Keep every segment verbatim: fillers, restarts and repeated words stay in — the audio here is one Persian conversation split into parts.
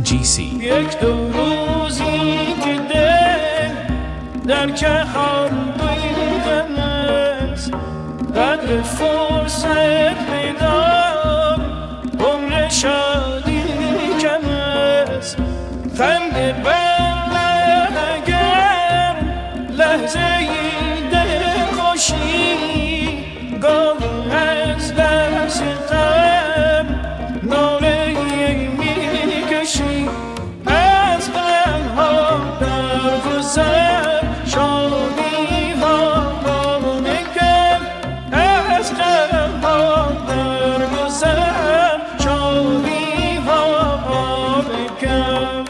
جی سی. یک دو روزی که دل در کهان بودن است، قدر فرصت بدار عمر شادی کم است. خنده بر اگر لحظه ای دل خوشی، گاه از دست غم ناله میکشی. از غمها در گذر شادی ها بکن، از غمها در گذر شادی ها بکن.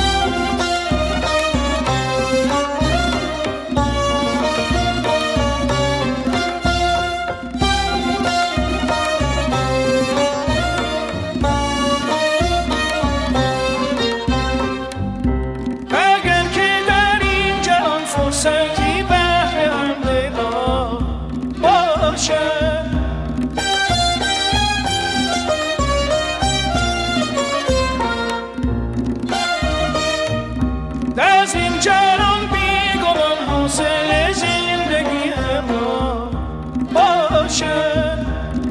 فرصتی بهر همدلان باشد، از این جهان بیگمان حاصل زندگی ما باشد.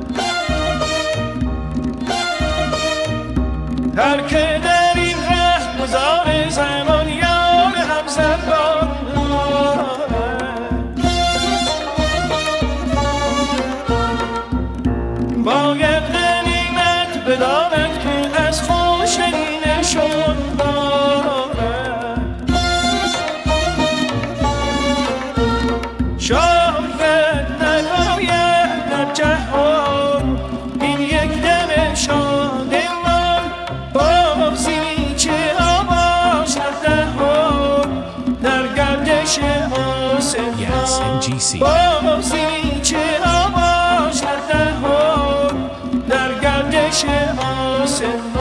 هر که در این ره گذار زمان یار همزد باید غنیمت بداند که از خوشنشون دارد. شاید نباید در جهان این یک دم شادمان، بازی چه آواز دهان در گردش آسمان. بازی چه آواز دهان در گردش آسمان.